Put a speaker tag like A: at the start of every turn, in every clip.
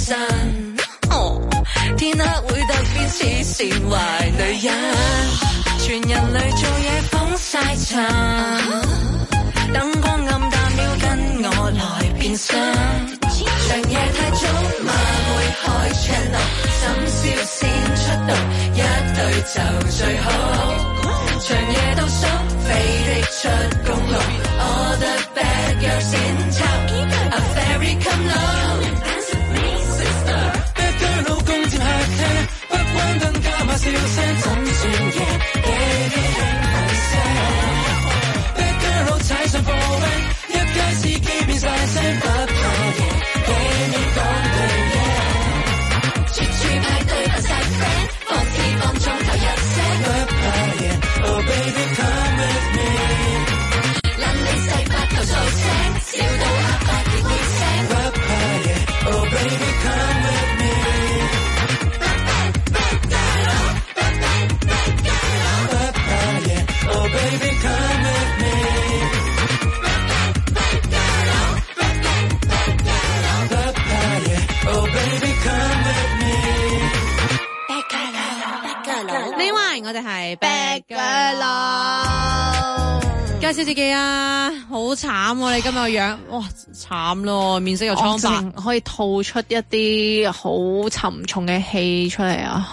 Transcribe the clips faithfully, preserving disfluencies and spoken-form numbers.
A: 身。哦，天黑會特別似善壞女人，全人類做嘢風晒塵，燈光暗淡要跟我來變身。長夜太早嘛會開 channel， 深宵先出道，一對就最好。長夜倒數，飛的出公路 ，All the bad girls in town，A fairy come low。Dance with me, sister。Bad girl 老公接客廳，不關燈加碼笑聲，怎算贏？給啲興奮聲。Bad girl 老踩上貨 van， 一街司機變晒聲，不怕贏，給你講對嘢。處處派對扮晒 friend， 放肆放縱頭一聲，不怕贏。Oh baby come with me， 諗你細發頭粗聲，笑到阿伯熱熱聲，不怕贏。Oh baby come with me，Bad bad girl， bad bad bad girl， 不怕贏。Oh baby come with me，Bad bad girl， bad bad bad girl， 不怕贏。Oh baby come with me，Bad girl，bad girl。
B: 呢位我哋係
C: Bad girl，
B: 介紹自己啊，好慘啊！你今日個樣，哇，慘咯，面色又蒼白，
C: 可以吐出一啲好沉重嘅氣出嚟啊！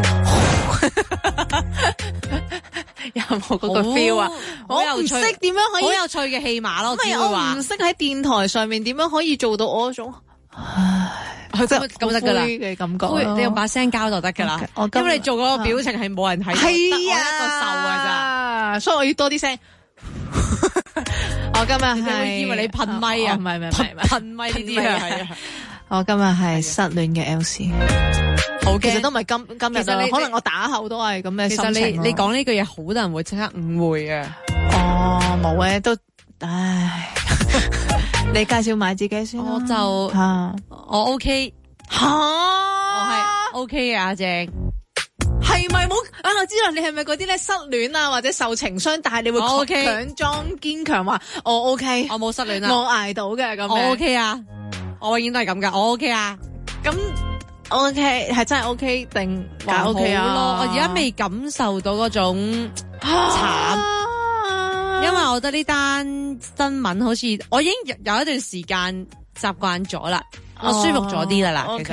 C: 有冇嗰個 feel 啊？我唔識點樣可以
B: 好有趣嘅戲碼咯，
C: 唔係我唔識喺電台上面點樣可以做到我嗰種，唉，真係
B: 咁得噶啦
C: 嘅感覺，
B: 你用把聲交就得噶啦。因為你做嗰個表情係冇人睇，
C: 係
B: 得我一個受噶咋，
C: 所以我要多啲聲。我今日係
B: 以為你噴咪啊？
C: 唔係唔係唔係
B: 噴咪呢啲啊？係啊！
C: 我今日係失戀嘅 L C，
B: 好
C: 其實都唔係今今日啦，可能我打後都係咁嘅心情。
B: 其實你你講呢句嘢，好多人會即刻誤會啊！
C: 哦，冇嘅都，唉，你介紹埋自己先，
B: 我就
C: 吓
B: 我 OK
C: 吓，
B: 我係 OK 啊，阿正。
C: 係咪冇啊？我知道你係咪嗰啲咧失戀啊，或者受情傷，但係你會強裝堅強話我 OK，
B: 我冇失戀啊，
C: 我捱到嘅咁。
B: 我 OK 啊，我永遠都係咁噶，我 OK 啊。
C: 咁 OK 係真係 OK 定假 OK 啊？
B: 我而家未感受到嗰種慘，啊、因為我覺得呢單新聞好似我已經有一段時間習慣咗啦。我舒服咗啲啦，
C: 哦、其實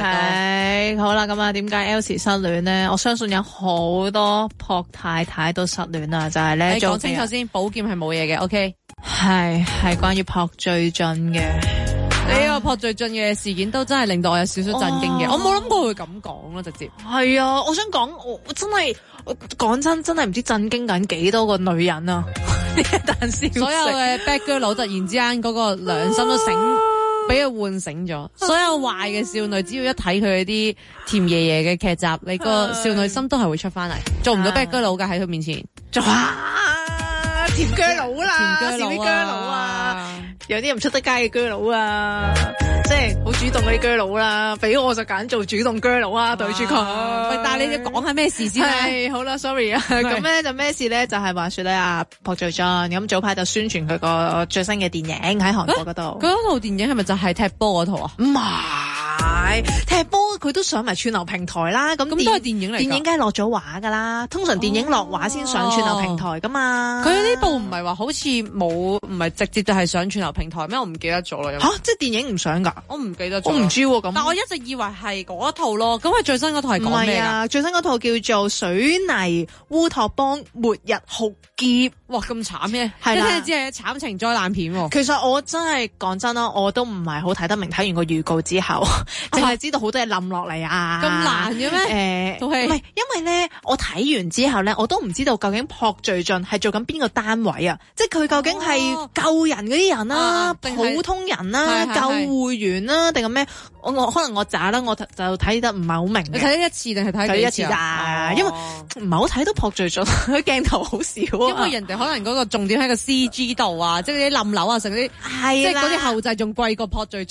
C: OK 好啦，咁啊，點解 Elsie 失戀咧？我相信有好多朴太太都失戀啦，就係、是、咧。
B: 你講清楚先，寶劍係冇嘢嘅 ，OK？
C: 係係關於朴敘俊嘅。
B: 呢個朴敘俊嘅事件都真係令到我有少少震驚嘅，哦、我冇諗過會咁講咯，直接。
C: 係啊，我想講，我真係講真，真係唔知震驚緊幾多個女人啊！呢一單消息，
B: 所有嘅 bad girl 佬突然之間嗰個良心都醒。俾佢喚醒咗，所有壞嘅少女只要一睇佢啲甜爺爺嘅劇集，你個少女心都係會出翻嚟，做唔到 bad girl 佬噶喺佢面前，
C: 做啊甜 girl 佬啦，
B: 甜 girl 佬啊，
C: 有啲唔出得街嘅 girl 佬啊，即係好主動嗰啲 girl 佬啦，俾我就揀做主動 girl 佬啊，對住佢。
B: 喂，但係你要講下咩事先咧？
C: 好啦 ，sorry 啊，咁咧就咩事咧？就係話說咧，阿朴敘俊咁早排就宣傳佢個最新嘅電影喺韓國嗰度。
B: 佢嗰套電影係咪就係踢波嗰套啊？
C: 唔係踢波，佢都上埋串流平台啦。咁
B: 咁都係電影嚟，
C: 電影梗係落咗畫噶啦。通常電影落畫先上串流平台噶嘛。
B: 佢呢部唔係話好似冇，唔係直接就係上串流平台咩？我唔記得咗啦。
C: 吓，即係電影唔上噶？
B: 我唔記得咗。
C: 我唔知咁。
B: 但我一直以為係嗰一套咯。咁佢最新嗰套係講咩啊？
C: 最新嗰套叫做《水泥烏托邦末日浩劫》。
B: 哇，咁慘嘅，
C: 係啦，
B: 即係慘情災難片。
C: 其實我真係講真啦，我都唔係好睇得明。睇完個預告之後，淨係知道好多嘢冧落嚟啊！
B: 咁難嘅咩？誒，唔係，
C: 因為咧，我睇完之後咧，我都唔知道究竟朴敘俊係做緊邊個單位啊？即係佢究竟係救人嗰啲人啦，普通人啦，救護員啦，定係咩？我我可能我渣啦，我就睇得唔係好明。
B: 你睇咗一次定係睇
C: 睇一次咋？因為唔係好睇到朴敘俊，佢鏡頭好少。
B: 因為人哋可能嗰個重點喺個 C G 度啊，即係啲冧樓啊，成啲，
C: 係
B: 即係嗰啲後製仲貴過朴敘俊。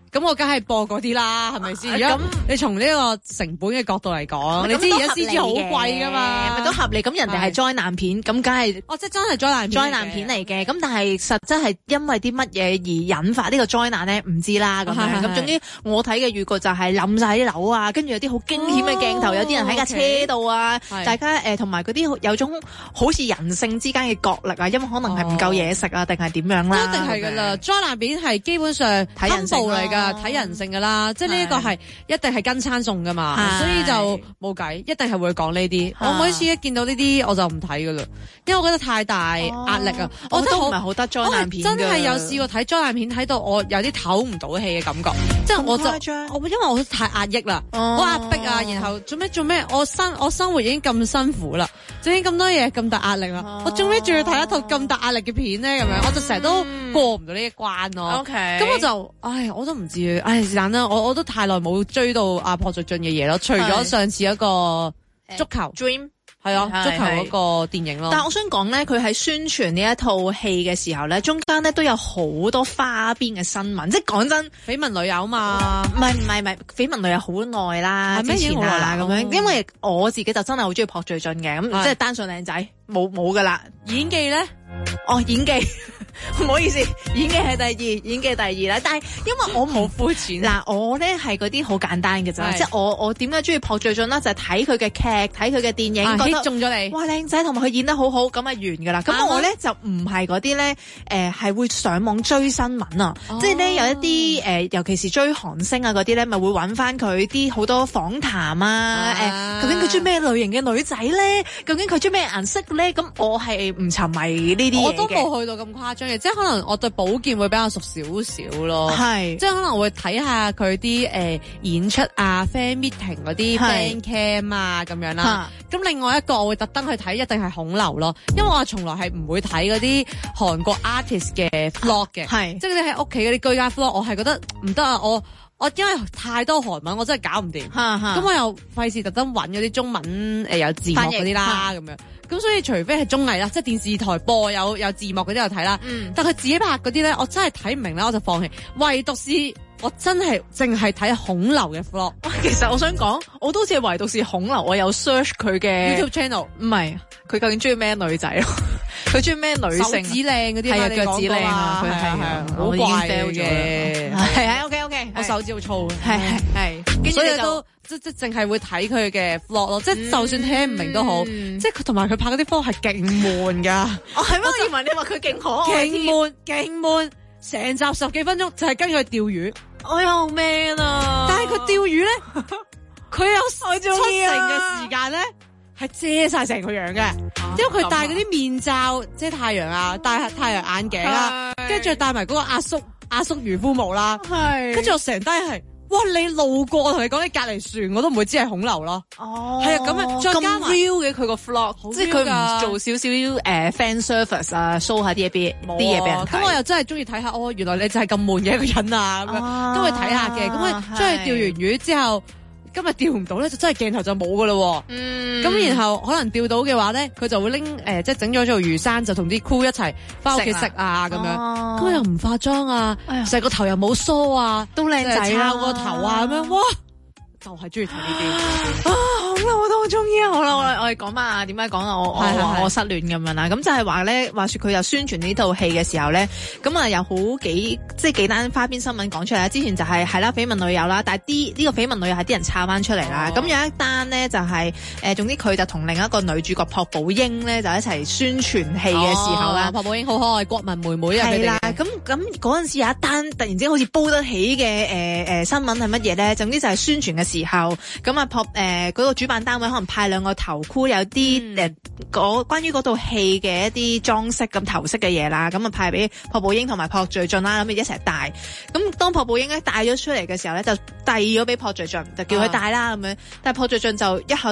B: 咁我梗係播嗰啲啦，係咪先？如果你從呢個成本嘅角度嚟講，你知而家 C G 好貴噶嘛，
C: 咪都合理。咁人哋係災難片，咁梗係
B: 哦，即係真係災難
C: 災難片嚟嘅。咁但係實質係因為啲乜嘢而引發呢個災難咧？唔知啦咁樣。咁總之我睇嘅預告就係冧晒啲樓啊，跟住有啲好驚險嘅鏡頭，有啲人喺架車度啊，大家誒同埋嗰啲有種好似人性之間嘅角力啊，因為可能係唔夠嘢食啊，定係點樣啦？
B: 一定係噶啦，災難片係基本上睇人性嚟噶，睇人性噶啦，即係呢一個係一定係跟餐餸噶嘛，所以就冇計，一定係會講呢啲。我每次一見到呢啲我就唔睇噶啦，因為我覺得太大壓力啊。我覺得唔
C: 係好得災難片，
B: 真係有試過睇災難片睇到我有啲唞唔到氣嘅感覺，即係我就我因為我太壓抑啦，好壓迫啊，然後做咩做咩？我生我生活已經咁辛苦啦，已經咁多嘢咁大壓力啦，我做咩仲要睇一套咁大壓力嘅片咧？咁樣我就成日都過唔到呢一關咯。
C: OK，
B: 咁我就唉，我都唔知，唉是但啦，我我都太耐冇追到阿朴敘俊嘅嘢咯，除咗上次一個足球 Dream。係啊，足球嗰個電影咯。
C: 但係我想講咧，佢喺宣傳呢一套戲嘅時候咧，中間咧都有好多花邊嘅新聞。即係講真，
B: 緋聞女友嘛，
C: 唔係唔係唔係，緋聞女友好耐啦，之前啦咁樣。因為我自己就真係好中意朴敘俊嘅，咁即係單純靚仔，冇冇噶啦。
B: 演技咧，
C: 哦演技。唔好意思，演技係第二，演技第二啦。但係因為我唔
B: 膚淺，
C: 嗱我咧係嗰啲好簡單嘅咋，即係我我點解中意朴敘俊啦？就係睇佢嘅劇，睇佢嘅電影，覺得
B: 中咗你，
C: 哇靚仔，同埋佢演得好好，咁啊完噶啦。咁我咧就唔係嗰啲咧，誒係會上網追新聞啊，即係咧有一啲誒，尤其是追韓星啊嗰啲咧，咪會揾翻佢啲好多訪談啊，誒究竟佢中咩類型嘅女仔咧？究竟佢中咩顏色咧？咁我係唔沉迷呢啲嘢嘅，
B: 我都冇去到咁誇張。即係可能我對寶劍會比較熟少少咯，
C: 係
B: 即係可能會睇下佢啲誒演出啊 fan meeting 嗰啲 fan cam 啊咁樣啦。咁另外一個我會特登去睇，一定係孔劉咯，因為我從來係唔會睇嗰啲韓國 artist 嘅 vlog 嘅，係即係你喺屋企嗰啲居家 vlog，我係覺得唔得啊！我我因為太多韓文，我真係搞唔掂，咁我又費事特登揾嗰啲中文誒有字幕嗰啲啦咁樣。咁所以除非係綜藝啦，即係電視台播有有字幕嗰啲就睇啦。嗯，但佢自己拍嗰啲咧，我真係睇唔明啦，我就放棄。唯獨是我真係淨係睇孔劉嘅 vlog。
C: 其實我想講，我都好似係唯獨是孔劉，我有 search 佢嘅
B: YouTube channel。
C: 唔係，佢究竟中意咩女仔咯？佢中意咩女性？手
B: 指靚嗰啲，
C: 係啊，腳趾靚啊，佢係啊，
B: 好怪嘅。
C: 係啊 ，OK OK，
B: 我手指好粗嘅。
C: 係係係，
B: 所以都即即淨係會睇佢嘅 vlog 咯，即係就算聽唔明都好，即係佢同埋佢拍嗰啲 vlog 係勁悶噶。
C: 哦，係咩？我以為你話佢勁可愛，
B: 勁悶勁悶，成集十幾分鐘就係跟佢釣魚。
C: 哎呀，man 啊！
B: 但係佢釣魚咧，佢有七成嘅時間咧係遮晒成個樣嘅，因為佢戴嗰啲面罩遮太陽啊，戴太陽眼鏡啊，跟住戴埋嗰個阿叔阿叔漁夫帽啦，係，跟住我成低係。哇！你路過我同你講，你隔離船我都唔會知係孔劉咯。哦，係啊，咁啊，再加埋
C: real 嘅佢個 vlog，即係佢唔做少少誒 fan service 啊 show 下啲嘢俾啲嘢俾人睇。
B: 咁我又真係中意睇下，哦，原來你就係咁悶嘅一個人啊，咁樣都會睇下嘅。咁啊，出去釣完魚之後，今日釣唔到咧，就真係鏡頭就冇噶咯。嗯，咁然後可能釣到嘅話咧，佢就會拎誒，即係整咗做魚生，就同啲 crew 一齊翻屋企食啊，咁樣。咁又唔化妝啊，成個頭又冇梳啊，
C: 都靚仔啦，
B: 抄個頭啊，咁樣哇，就係中意睇呢啲。
C: 啊，好啦，我都好中意啊！好啦，我我哋講翻啊，點解講啊？我我話我失戀咁樣啦，咁就係話咧，話說佢又宣傳呢套戲嘅時候咧，咁啊有好幾即係幾單花邊新聞講出嚟啦。之前就係係啦緋聞女友啦，但係啲呢個緋聞女友係啲人抄翻出嚟啦。咁、哦、有一單咧就係、是、誒，總之佢就同另一個女主角朴寶英咧就一齊宣傳戲嘅時候啦。
B: 朴寶英好可愛，國民妹妹啊，
C: 係啦。咁咁嗰陣時有一單突然之間好似煲得起嘅誒誒新聞係乜嘢咧？總之就係宣傳嘅時候，咁啊朴誒嗰個主辦單位可能派兩個頭箍，有啲誒嗰關於嗰套戲嘅一啲裝飾咁頭飾嘅嘢啦，咁啊派俾朴寶英同埋朴敘俊啦，咁啊一齊戴。咁當朴寶英咧戴咗出嚟嘅時候咧，就遞咗俾朴敘俊，就叫佢戴啦咁樣。但係朴敘俊就一口就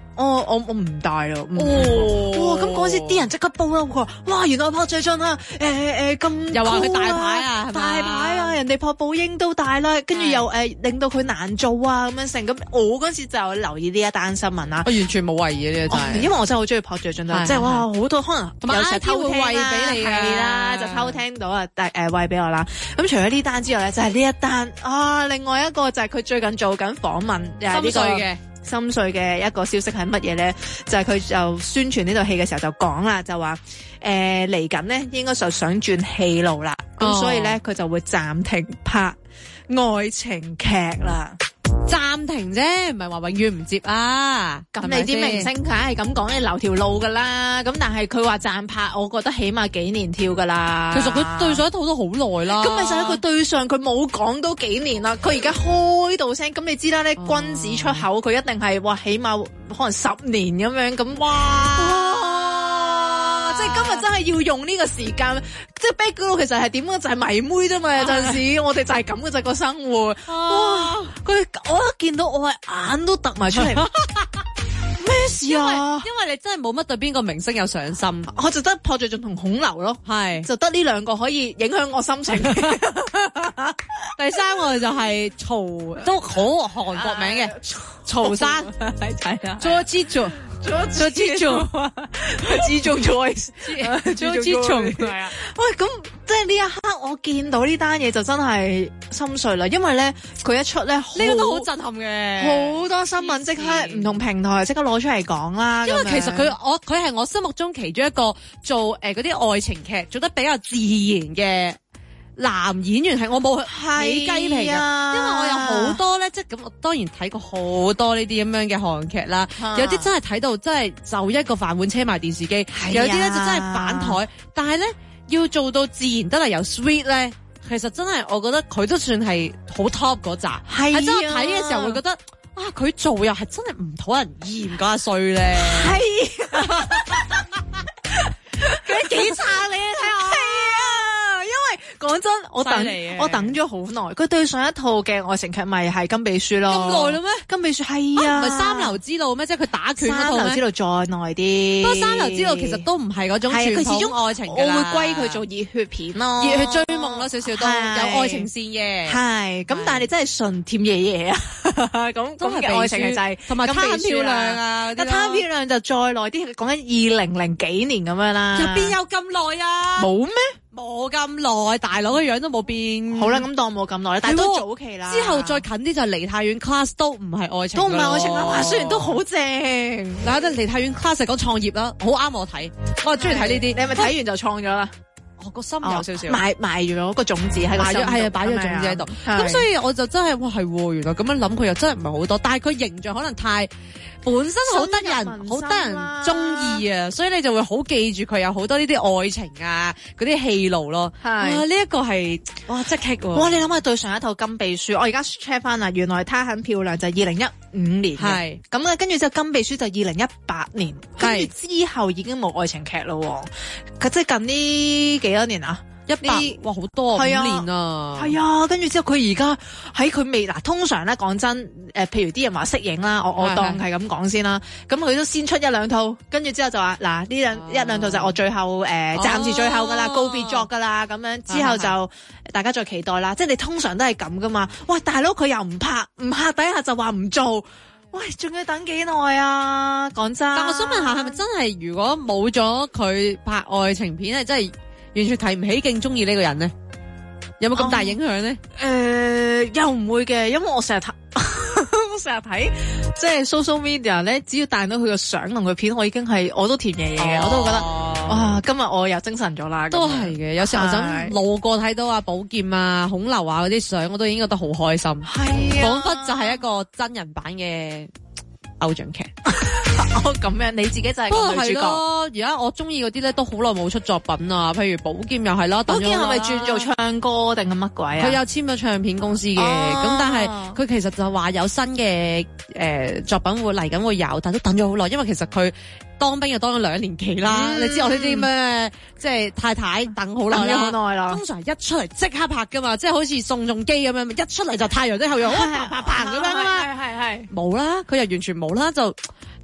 C: 哦，我我唔帶啦。
B: 哦，
C: 哇！咁嗰時啲人即刻報啦，佢話：哇，原來朴敘俊啊，誒誒咁
B: 又話佢大牌啊，係咪
C: 大牌啊，人哋朴寶英都大啦，跟住又誒令到佢難做啊咁樣成。咁我嗰時就有留意呢一單新聞啦。
B: 我完全冇懷疑呢個真係，
C: 因為我真係好中意朴敘俊啊，即係哇好多可能有時偷聽
B: 喂俾你
C: 係啦，就偷聽到啊，誒誒喂俾我啦。咁除咗呢單之外咧，就係呢一單啊，另外一個就係佢最近做緊訪問，又係呢個嘅。心碎嘅一個消息係乜嘢咧？就係、是、佢就宣傳呢套戲嘅時候就講啦，就話誒嚟緊咧應該就想轉戲路啦，咁、哦、所以咧佢就會暫停拍愛情劇啦。
B: 暫停啫，唔係話永遠唔接啊！
C: 咁你啲明星梗係咁講，你留條路噶啦。咁但係佢話暫拍，我覺得起碼幾年跳噶啦。
B: 其實佢對上一套都好耐啦。
C: 咁咪就係佢對上佢冇講都幾年啦。佢而家開到聲，咁你知啦咧，君子出口佢一定係話起碼可能十年咁樣咁。哇！哇即係今日真係要用呢個時間，即係 background 其實係點啊？就係、是、迷妹啫嘛。有陣時我哋就係咁嘅就個生活。哇！佢我一見到我係眼都突埋出嚟。咩事啊？
B: 因為你真係冇乜對邊個明星有上心，
C: 我就得朴敘俊同孔劉咯，
B: 係
C: 就得呢兩個可以影響我心情。
B: 第三個就係曹，都好韓國名嘅曹生，
C: 係係啊，
B: 做之做做之做，
C: 之中 choice，
B: 做之做係啊。
C: 喂，咁即係呢一刻我見到呢單嘢就真係心碎啦，因為咧佢一出咧，呢
B: 個都好震撼嘅，
C: 好多新聞即刻唔同平台即刻攞出嚟講啦。
B: 因為其實佢我佢係我心目中其中一個做誒嗰啲愛情劇做得比較自然嘅男演員，係我冇起雞皮嘅，啊、因為我有好多咧，即係咁，我當然睇過好多呢啲咁樣嘅韓劇啦，啊、有啲真係睇到真係就一個飯碗車埋電視機，啊、有啲咧就真係反台，但係咧要做到自然得嚟又 sweet 咧，其實真係我覺得佢都算係好 top 嗰扎，係真係睇嘅時候會覺得啊，佢做又係真係唔討人厭嗰一衰咧，係佢幾差你睇下。
C: 講真，我等我等咗好耐。佢對上一套嘅愛情劇咪係金秘書咯。
B: 咁耐啦咩？
C: 金秘書係啊，
B: 唔係三流之路咩？即係佢打拳嗰套咩？
C: 三流之路再耐啲。
B: 不過三流之路其實都唔係嗰種傳統愛情㗎啦。
C: 我會歸佢做熱血片咯，
B: 熱血追夢咯，少少都有愛情線嘅。
C: 係咁，但係你真係純甜爺爺啊！咁咁嘅愛情劇就係
B: 同埋貪漂亮啊！
C: 貪漂亮就再耐啲，講緊二零零幾年咁樣啦。
B: 入邊有咁耐啊？
C: 冇咩？
B: 冇咁耐，大佬個樣都冇變。
C: 好啦，咁當冇咁耐，但係都早期啦。
B: 之後再近啲就係梨泰院 class 都唔係愛情，
C: 都唔係愛情啦。哇，雖然都好正。
B: 嗱，得梨泰院 class 係講創業啦，好啱我睇。我係中意睇呢啲。
C: 你係咪睇完就創咗啦？
B: 我個心有少少
C: 埋埋咗個種子喺個心度，
B: 係啊，擺咗種子喺度。咁所以我就真係哇係，原來咁樣諗佢又真係唔係好多，但係佢形象可能太本身好得人，好得人中意啊，所以你就會好記住佢有好多呢啲愛情啊，嗰啲戲路咯。係呢一個係哇即刻喎！
C: 哇，你諗下對上一套金秘書，我而家 check 翻啦，原來她很漂亮就係二零一五年嘅，咁啊跟住之後金秘書就二零一八年，跟住之後已經冇愛情劇咯。佢即係近呢幾多年啊？一百
B: 哇好多五年啊！
C: 係啊，跟住之後佢而家喺佢未嗱，通常咧講真，誒，譬如啲人話適應啦，我我當係咁講先啦。咁佢都先出一兩套，跟住之後就話嗱呢兩一兩套就我最後誒暫時最後噶啦，告別作噶啦，咁樣之後就大家再期待啦。即係你通常都係咁噶嘛？哇，大佬佢又唔拍，唔拍底下就話唔做，喂，仲要等幾耐啊？講真，
B: 但我想問下，係咪真係如果冇咗佢拍愛情片，係真係完全提唔起勁中意呢個人咧？有冇咁大影響咧？誒、
C: 哦呃，又唔會嘅，因為我成日睇，我成日睇，即係 social media 咧，只要彈到佢個相同佢片，我已經係我都甜爺爺嘅，哦、我都覺得哇，今日我又精神咗啦。
B: 都係嘅，有時候就路過睇到啊寶劍啊孔劉啊嗰啲相，我都已經覺得好開心，係啊，彷彿就係一個真人版嘅偶像劇。
C: 哦，咁樣你自己就係個女主角。
B: 而家我中意嗰啲咧都好耐冇出作品啊，譬如寶劍又係啦，
C: 寶劍係咪轉做唱歌定係乜鬼啊？
B: 佢有簽咗唱片公司嘅，咁、哦、但係佢其實就話有新嘅誒、呃、作品會嚟緊會有，但都等咗好耐，因為其實佢當兵就當咗兩年期啦。嗯、你知我呢啲咩即係太太等好耐啦，
C: 好耐啦。
B: 通常一出嚟即刻拍噶嘛，即係好似宋仲基咁樣，一出嚟就太陽的後裔，啪啪啪咁樣啊嘛。係係係冇啦，佢又完全冇啦就。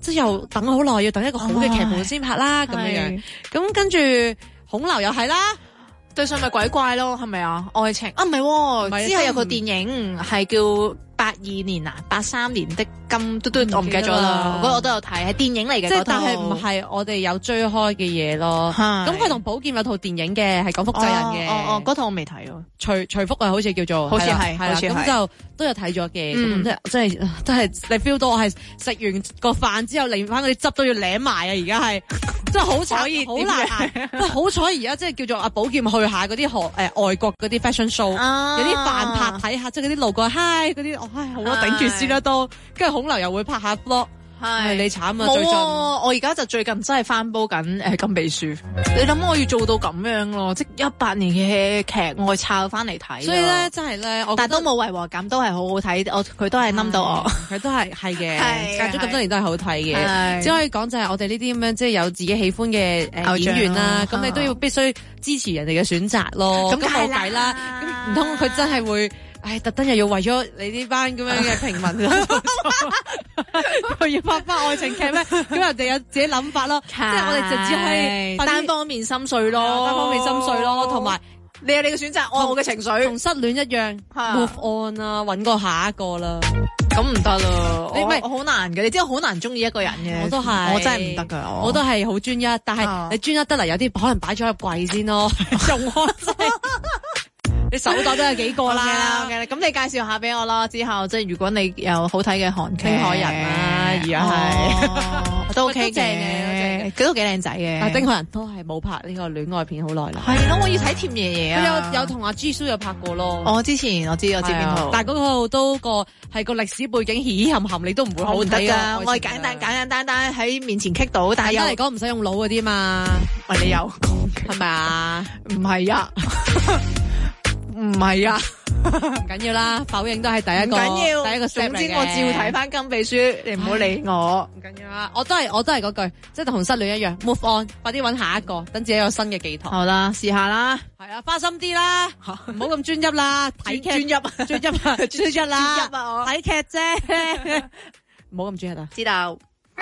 B: 即係又等好耐，要等一個好嘅劇本先拍啦，咁樣樣。咁跟住孔劉又係啦。
C: 對上咪鬼怪咯，係咪啊？愛情啊，唔係、哦，之後有個電影係叫八二年啊，八三年的金嘟嘟，我唔記得咗啦。嗰個我都有睇，係電影嚟嘅。
B: 即係但係唔係我哋有追開嘅嘢咯。咁佢同寶劍有套電影嘅，係講複製人嘅。
C: 哦哦，嗰套我未睇喎。
B: 徐徐福啊，好似叫做，
C: 好似係，
B: 係啦。咁就都有睇咗嘅。咁即係即係即係你 feel 到我係食完個飯之後，連翻嗰啲汁都要舐埋啊！而家係真係好慘，好難捱。喂，好彩而家即係叫做阿寶劍去下嗰啲學誒外國嗰啲 fashion show，有啲飯拍睇下，即係嗰啲路過 hi 嗰啲。唉，好啦，頂住先啦都，跟住孔劉又會拍下 vlog，係你慘啊！最近
C: 我而家就最近真係翻煲緊誒金秘書，你諗我要做到咁樣咯，即係一八年嘅劇我抄翻嚟睇，
B: 所以咧真係咧，
C: 但係都冇違和感，都係好好睇，我佢都係冧到我，
B: 佢都係係嘅，隔咗咁多年都係好睇嘅，只可以講就係我哋呢啲咁樣即係有自己喜歡嘅誒演員啦，咁你都要必須支持人哋嘅選擇咯，咁冇計啦，咁唔通佢真係會？唉，特登又要為咗你呢班咁樣嘅平民，佢要拍翻愛情劇咩？咁人哋有自己諗法咯，即係我哋就只係
C: 單方面心碎咯，
B: 單方面心碎咯，同埋
C: 你有你嘅選擇，我我嘅情緒，
B: 同失戀一樣 ，move on 啊，揾個下一個啦。
C: 咁唔得咯，
B: 你咪
C: 好難嘅，你知道好難中意一個人嘅，
B: 我都係，
C: 我真係唔得噶，
B: 我都係好專一，但係你專一得嚟，有啲可能擺咗入櫃先咯，用開真。你手袋都有幾個啦，
C: 咁你介紹下俾我啦。之後即係如果你有好睇嘅韓劇，
B: 丁海人啊，而家係
C: 都 OK 嘅，佢都幾靚仔嘅。
B: 但丁海人都係冇拍呢個戀愛片好耐啦。
C: 係咯，我要睇甜爺爺啊。
B: 佢有有同阿 Jisoo 有拍過咯。
C: 我之前我知我知邊套，
B: 但係嗰套都個係個歷史背景嘻嘻冚冚，你都唔會好睇噶。
C: 我係簡單簡簡單單喺面前棘到，但係
B: 簡單嚟講唔使用腦嗰啲嘛。
C: 喂，你有講
B: 係咪啊？
C: 唔係啊。唔係啊，
B: 唔緊要啦，否認都係第一個，
C: 唔緊要，
B: 第一個 step 嚟嘅。
C: 總之我照睇翻金秘書，你唔好理我。
B: 唔緊要啦，我都係我都係嗰句，即係同失戀一樣 ，move on，快啲揾下一個，等自己有新嘅寄託。
C: 好啦，試下啦，
B: 係啊，花心啲啦，唔好咁專一啦，睇劇
C: 專一，專一啊，
B: 專一啦，
C: 專一啊，我
B: 睇劇啫，唔好咁專一啊。
C: 知道。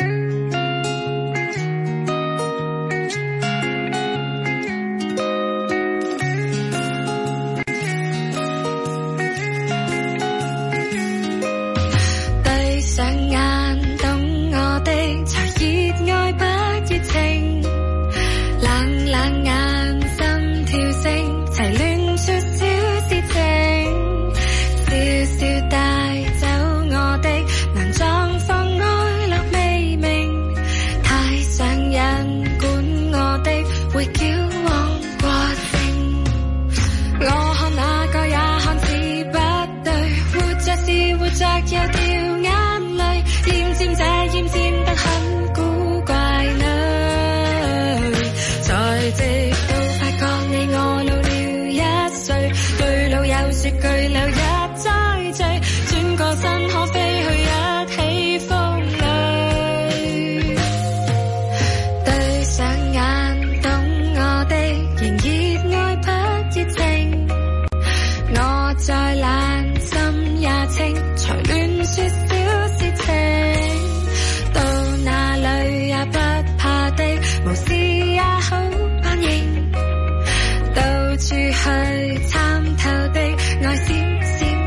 A: 上眼懂我的，才熱愛不熱情，冷冷眼心跳聲，齊亂說小事情，笑笑帶走我的難狀況愛樂未明，太上癮管我的會矯枉過正，我看哪個也看似不對，活着是活着又掉眼厭尖這厭尖得很古怪女，才直到發覺你我老了一歲，對老友說句留日再聚，轉個身可飛去一起風裏，對上眼懂我的仍熱愛不熱情，我再懶心也清，才亂說小事情。不怕的，無事也好安應，到處去參透的愛閃閃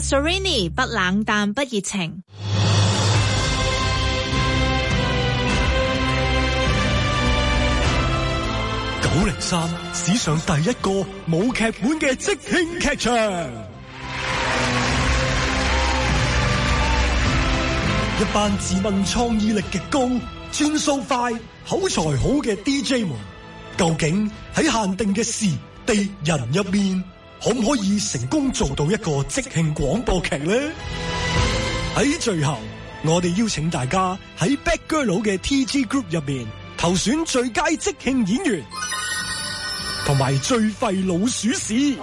C: Serenity 不冷淡不熱情。
D: 九零三史上第一個冇劇本嘅即興劇場，一班自問創意力極高、轉數快、口才好嘅 D J 們，究竟喺限定嘅時地人入面，可唔可以成功做到一個即興廣播劇呢？喺最後，我哋邀請大家喺 Bad Girl 佬嘅 T G Group 入面投選最佳即興演員，同埋最廢老鼠屎。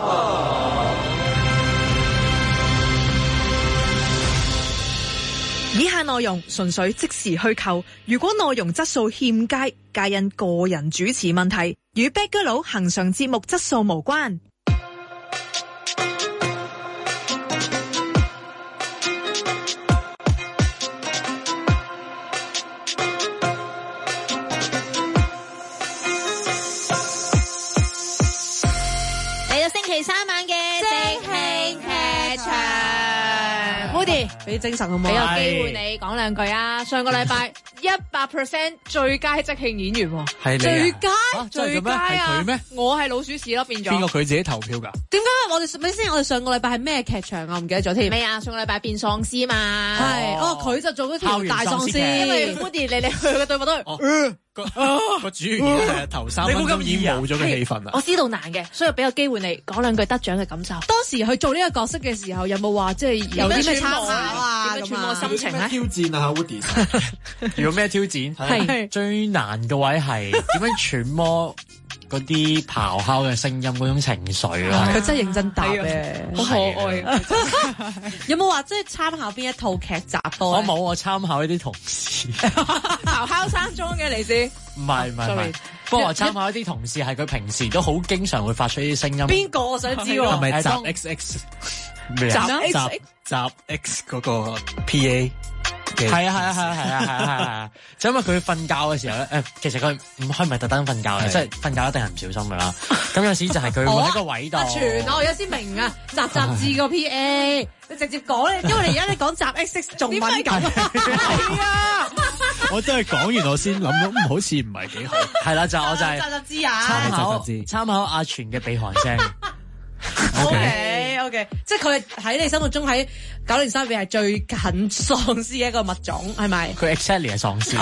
C: 以下內容純粹即時虛構，如果內容質素欠佳，皆因個人主持問題，與 Bad Girl 佬恆常節目質素無關。
E: 三晚嘅即興劇場
B: ，Moody 俾精神好唔好？
E: 俾個機會你講兩句啊！上個禮拜一百 percent 最佳即興演員喎，
F: 係你
E: 最佳
F: 啊
E: 最佳
F: 係
E: 啊！
F: 佢咩？
E: 我係老鼠屎咯，變咗。
F: 邊個佢自己投票㗎？
B: 點解我哋咪先？我哋上個禮拜係咩劇場啊？我唔記得咗添。
E: 咩啊？上個禮拜變喪屍嘛？
B: 係哦，佢就做嗰條大喪屍，
E: 因為 Moody 嚟嚟去去嘅對白都係。
F: 個個主要係頭三分鐘已經冇咗嘅氣氛啦。
E: 我知道難嘅，所以俾個機會你講兩句得獎嘅感受。
B: 當時去做呢個角色嘅時候，有冇話即係有啲咩參考啊？
E: 點樣揣摩心情咧？
F: 挑戰啊 ，Woody！有咩挑戰？
B: 係
F: 最難嘅位係點樣揣摩嗰啲咆哮嘅聲音嗰種情緒啊！
B: 佢真係認真答咧，
E: 好可愛。
B: 有冇話即係參考邊一套劇集多？
F: 我冇，我參考一啲同事。
E: 咆哮山莊嘅你先。
F: 唔係唔係唔係，不過我參考一啲同事係佢平時都好經常會發出啲聲音。
B: 邊個我想知喎？
F: 係咪集 X X 咩啊？集集 X 嗰個 P A 嘅？係啊係啊係啊係啊係啊係啊！就因為佢瞓覺嘅時候咧，誒，其實佢唔係唔係特登瞓覺嘅，即係瞓覺一定係唔小心噶啦。咁有時就係佢會喺個位度。
B: 阿全，我而家先明啊，集集字個 P A，你直接講咧，因為你而家你講集 X X 仲敏感。係啊。
F: 我真係講完我先諗到，嗯，好似唔係幾好。係啦，就我就係
B: 集集知啊，
F: 參考參考阿全嘅鼻鼾聲。
B: O K O K，即係佢喺你心目中喺九零三入邊係最近喪屍嘅一個物種，係咪？
F: 佢 exactly 係喪屍。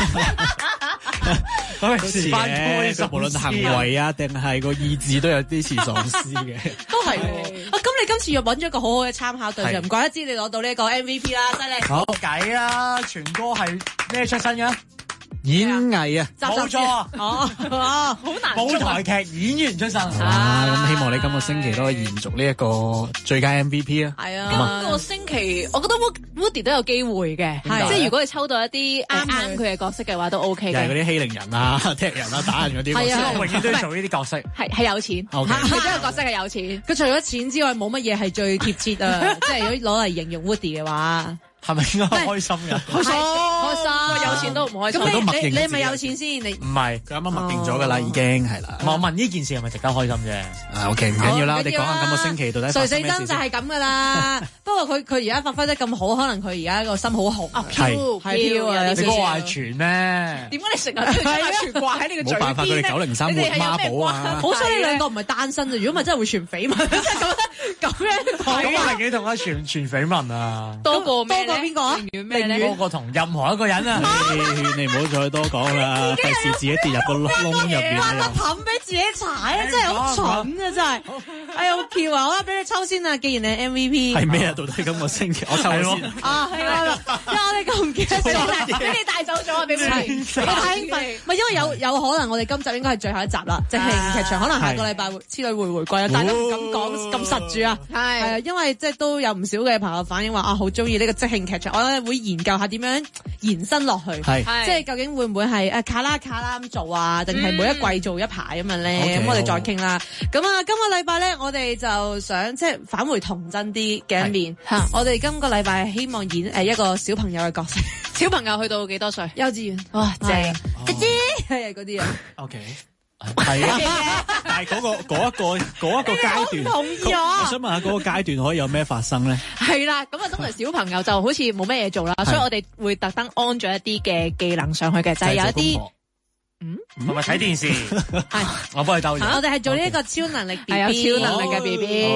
F: 咁係似嘅，無論行為啊定係個意志都有啲似喪屍嘅。
B: 都係喎。啊，咁你今次又揾咗一個好好嘅參考對象，唔怪得知你攞到呢個 M V P 啦，犀利。
F: 好計啦，全哥係咩出身嘅？演藝啊，冇錯啊，
B: 哦哦，好難。
F: 舞台劇演員出身
G: 啊，咁希望你今個星期都可以延續呢一個最佳 M V P 啊。
B: 係啊，今個星期我覺得 Woody 都有機會嘅，即係如果你抽到一啲啱啱佢嘅角色嘅話，都 OK 嘅。
F: 又係嗰啲欺凌人啊、踢人啊、打人嗰啲，
B: 係啊，
F: 我永遠都要做呢啲角色。
E: 係係有錢，其中一個角色係有錢。
B: 佢除咗錢之外，冇乜嘢係最貼切啊！即係如果攞嚟形容 Woody 嘅話。
F: 係咪應該開心㗎？
B: 開心，開心，
E: 有錢都唔開心。
B: 咁你你你係咪有錢先？你
F: 唔係，佢啱啱默定咗㗎啦，已經係啦。我問呢件事係咪值得開心啫？啊 ，OK，唔緊要啦，我哋講下今個星期到底。
B: 垂死真就係咁㗎啦。不過佢佢而家發揮得咁好，可能佢而家個心好紅。
E: 係係
B: 啊！
F: 你嗰個係全咩？
E: 點解你成日都要將阿全掛喺呢個嘴邊？
F: 冇辦法，佢哋九零三活孖寶啊！
B: 好彩你兩個唔係單身啊！如果唔係真係會傳緋聞，真係咁咁樣。
F: 咁係幾同阿全傳緋聞啊？
E: 多過
B: 多過邊個啊？
F: 多過同任何一個人啊！
G: 你唔好再多講啦，費事自己跌入個窿入邊啊！
B: 氹俾自己踩啊！真係好蠢啊！真係，哎呀好巧啊！好啦，俾你抽先啊！既然你 M V P
G: 係咩啊？到底今個星期我抽先
B: 啊！係啊！因為我哋咁唔記得咗，
E: 俾你帶走咗啊！俾你
B: 太興奮，唔係因為有有可能我哋今集應該係最後一集啦，即係劇場可能下個禮拜會之類會回歸啦，但係都唔敢講咁實住啊！係係啊，因為即係都有唔少嘅朋友反映話啊，好中意呢個即興劇場，我咧會研究下點樣延伸落去，
G: 係
B: 即係究竟會唔會係誒卡啦卡啦咁做啊，定係每一季做一排咁樣咧？咁我哋再傾啦。咁啊，今個禮拜咧，我哋就想即係返回童真啲嘅一面。我哋今個禮拜希望演誒一個小朋友嘅角色。
E: 小朋友去到幾多歲？
B: 幼稚園。
E: 哇，正姐姐
B: 係嗰啲啊。
F: OK。
G: 係啊，但係嗰、嗰個嗰一個嗰一個階段，
C: 同意啊
G: 我想問下嗰個階段可以有咩發生咧？
E: 係啦，咁啊，通常小朋友就好似冇咩嘢做啦，所以我哋會特登安咗一啲嘅技能上去嘅，就係、是、有一啲。
F: 嗯，同埋睇電視，係我幫你兜。
B: 我哋係做呢一個超能力 B B，
E: 有超能力嘅 B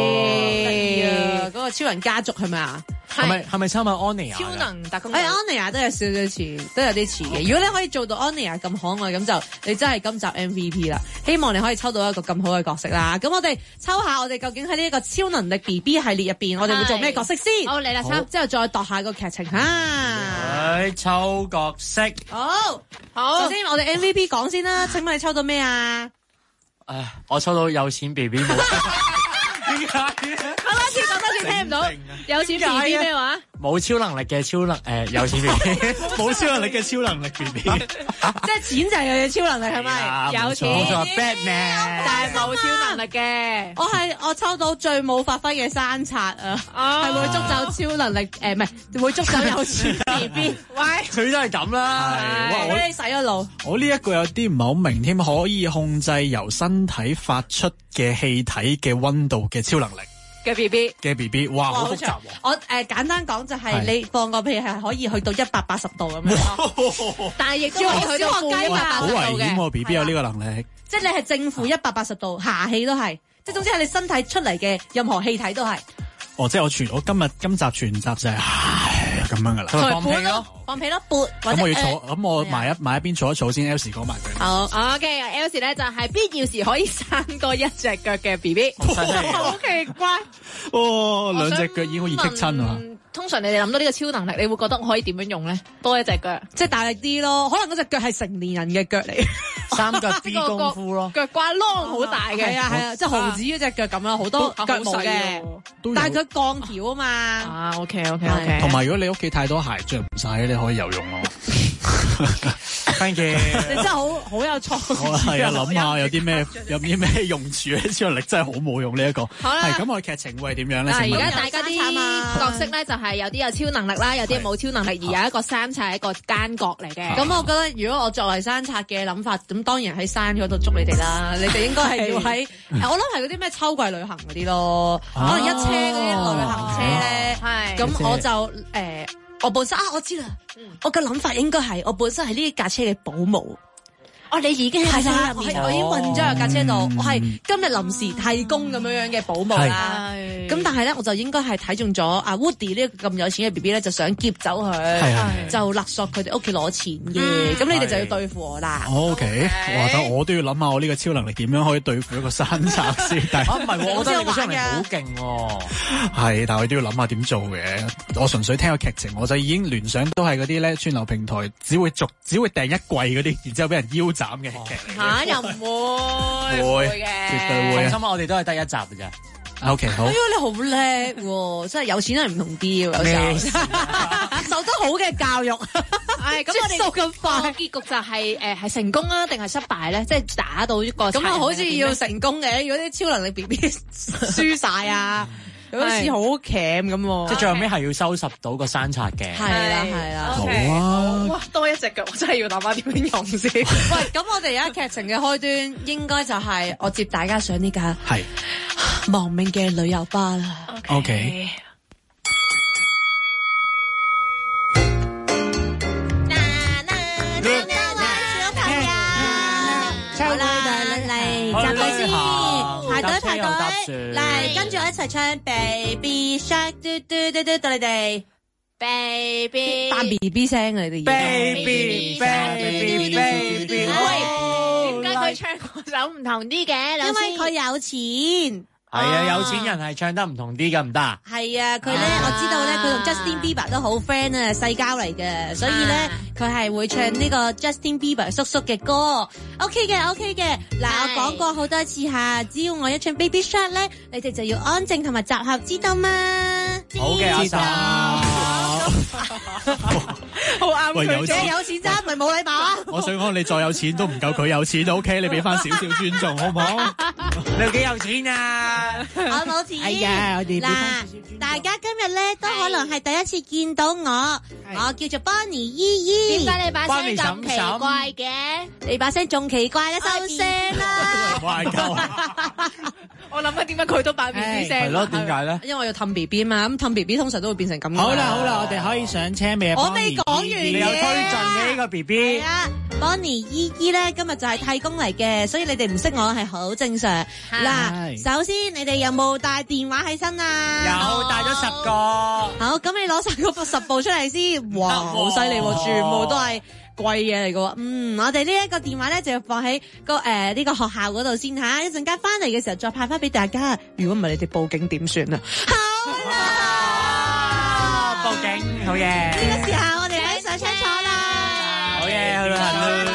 E: B，
B: 嗰個超人家族係咪啊？
F: 係咪係咪參考安妮亞？
E: 超能特工。
B: 誒，安妮亞都有少少似，都有啲似嘅。如果你可以做到安妮亞咁可愛，咁就你真係今集 M V P 啦。希望你可以抽到一個咁好嘅角色啦。咁我哋抽下，我哋究竟喺呢一個超能力 B B 系列入邊，我哋會做咩角色先？
E: 好，嚟啦，抽
B: 之後再度下個劇情嚇。
F: 係抽角色。
B: 好，好。首先我哋 M V P 講先啦。請問你抽到咩啊？
F: 誒，我抽到有錢 B B 冇。點解？
E: 講多次，講多次，聽唔到。有錢 B B 咩話？
F: 冇超能力嘅超能誒，有錢 B B，
G: 冇超能力嘅超能力 B B，
B: 即係錢就係有超能力係咪？
E: 有錢，
F: 冇錯 Batman，
E: 但係冇超能力嘅。
B: 我係我抽到最冇發揮嘅山賊啊，係會捉走超能力誒，唔係會捉走有錢 B B。喂，
F: 佢都係咁啦，
G: 哇！
B: 我你洗咗腦。
G: 我呢一個有啲唔係好明添，可以控制由身體發出嘅氣體嘅溫度嘅超能力。
E: 嘅 B B
G: 嘅 B B， 哇，好複雜喎！
B: 我誒、呃、簡單講就係你放個屁係可以去到一百八十度咁樣，但係亦都可以去到負一百八
G: 好危
B: 十度嘅。
G: 險喎 ，B B 有呢個能力。
B: 即係你係正負一百八十度，下氣都係，即係總之係你身體出嚟嘅任何氣體都係。
G: 哦，即係我全我今日今集全集就係咁樣噶啦，
F: 放屁咯，
B: 放屁咯，撥。
G: 咁我要坐，咁我埋一埋一邊坐一坐先 ，L 時講埋佢。
E: 好 ，OK，L 時咧就係必要時可以生多一隻腳嘅 B B， 好奇怪。
G: 哦，兩隻腳已經好易棘親啊！
E: 通常你哋諗到呢個超能力，你會覺得我可以點樣用咧？多一隻腳，
B: 即係大力啲咯。可能嗰隻腳係成年人嘅腳嚟，
F: 三腳 B 功夫咯，
E: 腳瓜窿好大嘅，
B: 係啊係啊，即係毫子嗰隻腳咁啦，好多腳毛嘅，但係佢鋼條啊嘛。
E: 啊，OK OK OK。
G: 同埋如果你屋企太多鞋着唔晒，你可以游泳咯。
F: Thank you，
B: 你真係好好有創意。
G: 我係啊，諗下有啲咩有啲咩用處咧？超能力真係好冇用呢一個。
E: 好啦，
G: 係咁，我劇情會係點樣咧？
E: 而家大家啲角色咧就係有啲有超能力啦，有啲冇超能力，而有一個山賊係一個奸角嚟嘅。
B: 咁我覺得如果我作為山賊嘅諗法，咁當然喺山嗰度捉你哋啦。你哋應該係要喺，我諗係嗰啲咩秋季旅行嗰啲咯，可能一車嗰啲旅行車咧。係，咁我就誒。我本身啊，我知啦，嗯、我嘅諗法應該係我本身係呢架車嘅保姆。哦，你已經係啦，我我已經混咗喺架車度，嗯、我係今日臨時替工咁樣樣嘅保姆啦。咁但係咧，我就應該係睇中咗阿 Woody 呢個咁有錢嘅 B B 咧，就想劫走佢，就勒索佢哋屋企攞錢嘅。咁、嗯、你哋就要對付我啦。
G: O K，哇！得我都要諗下我呢個超能力點樣可以對付一個山賊先。但係
F: 唔係，我覺得你個超能力好勁喎。
G: 係，但係我都要諗下點做嘅。我純粹聽個劇情，我就已經聯想都係嗰啲咧串流平台只會逐只會訂一季嗰啲，然之後俾人腰斬嘅劇。
E: 嚇又唔會，
G: 會
E: 嘅，
G: 絕對會。
F: 放心，我哋都係得一集嘅咋。
G: O K 好。
B: 哎呀，你好叻喎！真係有錢人唔同啲喎，有時候受得好嘅教育。係咁，我哋數咁快，
E: 結局就係誒係成功啊，定係失敗咧？即係打到呢個
B: 咁啊，好似要成功嘅。如果啲超能力 B B 輸晒啊！好似好鉗咁，
F: 即係最後尾係要收拾到個山賊嘅。
B: 係啦係啦，
G: 好啊！
E: 哇，多一隻腳，我真係要諗下點樣用先。
B: 喂，咁我哋而家劇情嘅開端應該就係我接大家上呢架
G: 係
B: 亡命嘅旅遊巴啦。
G: O K。
B: 好啦，嚟嚟集隊先，排隊排隊，嚟跟住我一齊唱 Baby Shark，嘟嘟嘟嘟到你哋 Baby， 扮 B B 聲啊你哋
F: ，Baby Baby Baby，
E: 喂，點解佢唱嗰首唔同啲嘅？
B: 因為佢有錢。
F: 係啊，有錢人係唱得唔同啲㗎，唔得啊？
B: 係啊，佢咧我知道咧，佢同 Justin Bieber 都好 friend 啊，世交嚟嘅，所以咧佢係會唱呢個 Justin Bieber 叔叔嘅歌。OK 嘅 OK 嘅，嗱我講過好多次下，只要我一唱 Baby Shark 咧，你哋就要安靜同埋集合，知道嗎？
F: 好嘅，阿嬸。
E: 好啱佢，
G: 有錢
B: 有錢咋，唔係冇禮貌啊！
G: 我想講你再有錢都唔夠佢有錢，OK？你俾翻少少尊重好唔好？
F: 你幾有錢啊？
H: 我冇錢。
I: 哎呀，我哋
H: 嗱，大家今日咧都可能係第一次見到我，我叫做 Bonnie 姨姨。
E: 點解你把聲咁奇怪嘅？
H: 你把聲仲奇怪啦，收聲啦！
F: 怪鳩。
E: 我諗緊點解佢都扮 B B 聲？
F: 係咯，點解咧？
B: 因為我要氹 B B 嘛，咁氹 B B 通常都會變成咁。
G: 好啦好啦，我哋可以上車未啊？
B: 我未講完
F: 你有推進嘅呢個 B B。
H: 係啊 ，Bonnie 姨姨咧今日就係替工嚟嘅，所以你哋唔識我係好正常。嗱，首先你哋有冇帶電話喺身啊？
F: 有，帶咗十個。
B: 好，咁你攞晒嗰部十部出嚟先。哇，好犀利喎，全部都係貴嘢嚟嘅喎。嗯，我哋呢一個電話咧就要放喺個誒呢個學校嗰度先吓，一陣間翻嚟嘅時候再派翻俾大家。如果唔係你哋報警點算啊？好啦，
F: 報警，好嘢。
H: 呢個時候我哋喺上車坐啦。
F: 好嘢，好啦。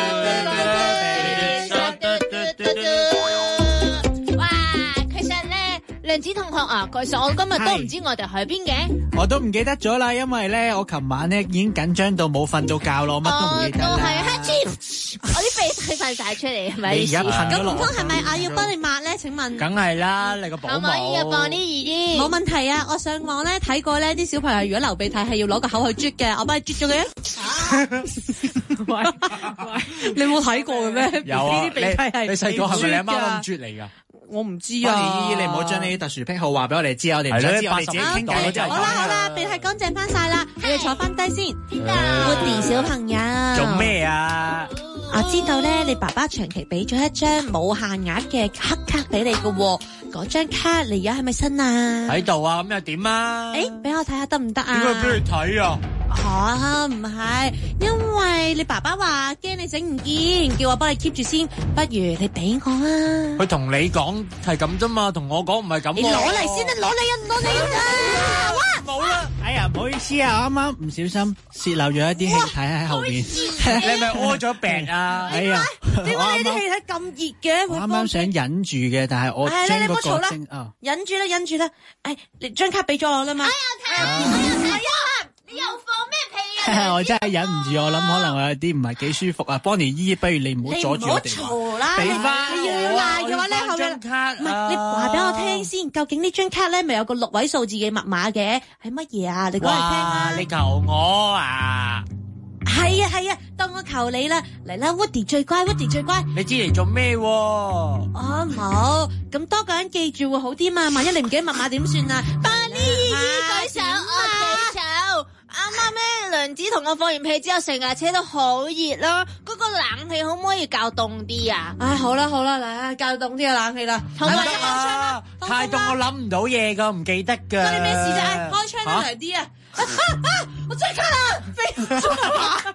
E: 梁子同學啊，其實我今日都唔知我哋去邊嘅，
G: 我都唔記得咗啦，因為咧我琴晚咧已經緊張到冇瞓到覺咯，乜都唔記得啦。
E: 都係黑我啲鼻涕噴晒出嚟，係咪？
F: 你而家噴咗落。
H: 咁唔通係咪我要幫你抹咧？請問？
F: 梗係啦，你個保姆。
E: 可唔可以啊？放啲易啲。
H: 冇問題啊！我上網咧睇過咧，啲小朋友如果流鼻涕係要攞個口去啜嘅，我幫你啜咗佢啊！
B: 喂，你冇睇過嘅咩？
F: 有啊，
B: 呢啲鼻涕係
F: 你細個係咪你阿媽咁啜嚟㗎？
B: 我唔知
G: 啊！
B: 啊，
G: 姨姨，你唔好將你啲特殊癖好話俾我哋知，我哋唔想知，我哋自己傾偈嗰陣。
H: 好啦好啦，鼻涕乾淨翻晒啦，你哋坐翻低先。Woody 小朋友，
F: 做咩啊？
H: 我知道咧，你爸爸長期俾咗一張冇限額嘅黑卡俾你嘅，嗰張卡你而家係咪新啊？
F: 喺度啊，咁又點啊？
H: 誒，俾我睇下得唔得啊？
F: 點解俾你睇啊？
H: 吓，唔係，因為你爸爸話驚你整唔見，叫我幫你 keep 住先，不如你俾我啊！
F: 佢同你講係咁啫嘛，同我講唔係咁。
H: 你攞嚟先啦，攞你啊，攞你啊！哇，
F: 冇啦！
G: 哎呀，唔好意思啊，我啱啱唔小心泄漏咗一啲氣體喺後面。
F: 你係咪屙咗病啊？
G: 哎呀，
H: 點解你啲氣體咁熱嘅？
G: 我啱啱想忍住嘅，但係我將嗰個精啊，
H: 忍住啦，忍住啦！誒，你張卡俾咗我啦嘛？
E: 哎呀，睇下，哎呀，你又放咩屁啊？
G: 我真係忍唔住，我諗可能我有啲唔係幾舒服啊。Bonnie姨，不如你唔好阻住我哋。
H: 你唔好嘈啦！
F: 俾翻
H: 你要賴嘅話咧，後面
F: 張卡
H: 唔係你話俾我聽先，究竟呢張卡咧咪有個六位數字嘅密碼嘅？係乜嘢啊？你講嚟聽啊！
F: 你求我啊！
H: 係啊係啊，當我求你啦，嚟啦 ，Woody 最乖 ，Woody 最乖。
F: 你知嚟做咩？
H: 哦冇，咁多個人記住會好啲嘛？萬一你唔記得密碼點算啊？Bonnie姨姨舉手，
E: 我舉手。啱啱咧，梁子同我放完屁之後，成架車都好熱咯。嗰個冷氣可唔可以較凍啲啊？
B: 唉，好啦好啦，嚟較凍啲嘅冷氣啦。
F: 唔得啊！太凍我諗唔到嘢噶，唔記得噶。
H: 關你咩事啫？唉，開窗都涼啲啊！啊啊！我張卡啦，飛咗啊！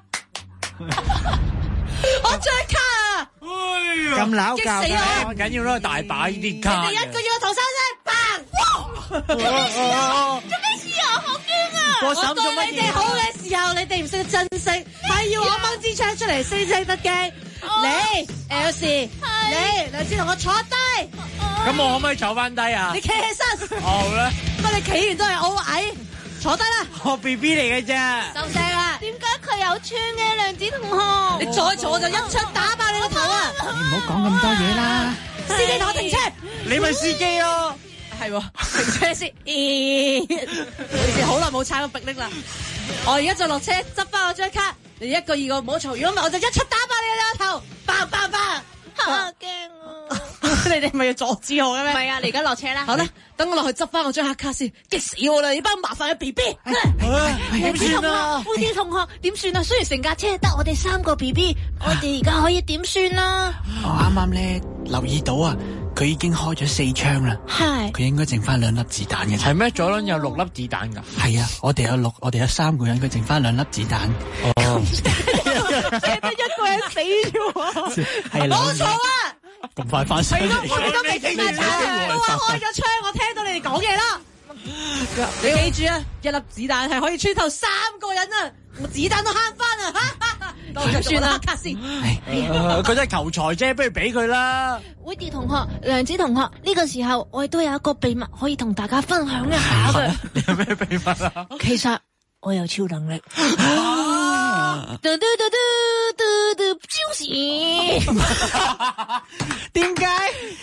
H: 我張卡啊！
F: 哎呀，
G: 咁鬧交
H: 激死我！
F: 唔緊要啦，大把呢啲卡。
H: 你一個要我頭生聲，砰！哇！做咩事啊？好驚啊！
F: 我
H: 我對你哋好嘅時候，你哋唔識得珍惜，係要我掹支槍出嚟先識得驚。你 L C，你兩次同我坐低。
F: 咁我可唔可以坐翻低啊？
H: 你企起身。
F: 好啦。
H: 不過你企完都係好矮，坐低啦。
F: 我 B B 嚟嘅啫。
H: 收聲啦！
E: 點解佢有穿嘅，梁子同學？
H: 你再坐就一槍打爆你個頭啊！
G: 你唔好講咁多嘢啦。
H: 司機同我停車。
F: 你咪司機咯。
B: 係喎，停車先。好似好耐冇踩過迫力啦。我而家就落車執翻我張卡，你一個二個唔好嘈，如果唔係我就一出打爆你個頭，爆爆爆！
E: 好驚啊！
B: 你哋咪要阻止我嘅咩？
E: 唔係啊，你而家落車啦。
B: 好啦，等我落去執翻我張黑卡先，激死我啦！你班麻煩嘅 B B，
E: 點算啊？烏啲同學點算啊？雖然成架車得我哋三個 B B，我哋而家可以點算啦？
G: 我啱啱咧留意到啊，佢已經開咗四槍啦，
E: 係
G: 佢應該剩翻兩粒子彈嘅。
F: 係咩？左輪有六粒子彈㗎？
G: 係啊，我哋有六，我哋有三個人，佢剩翻兩粒子彈。
F: 哦，
H: 淨係得一個人死咗喎，
G: 係
H: 冇錯啊！
G: 咁快翻身，
H: 我哋都未停埋車，都話開咗槍，我聽到你哋講嘢啦。
B: 你記住啊，一粒子彈係可以穿透三個人啊！我子彈都慳翻啊！都算啦，黑卡先。
F: 佢都係求財啫，不如俾佢啦。
E: Woody 同學、梁子同學，呢個時候我哋都有一個秘密可以同大家分享一下嘅。
F: 你有咩秘密啊？
E: 其實我有超能力。嘟嘟嘟嘟嘟嘟，超時。
G: 點解？點解